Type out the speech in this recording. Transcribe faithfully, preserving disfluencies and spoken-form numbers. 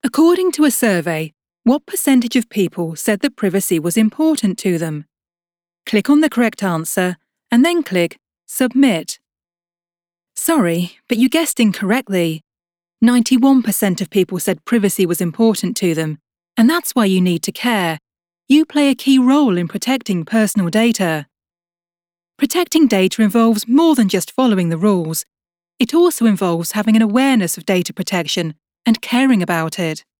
According to a survey, what percentage of people said that privacy was important to them? Click on the correct answer and then click Submit. Sorry, but you guessed incorrectly. ninety-one percent of people said privacy was important to them, and that's why you need to care. You play a key role in protecting personal data. Protecting data involves more than just following the rules. It also involves having an awareness of data protection and caring about it.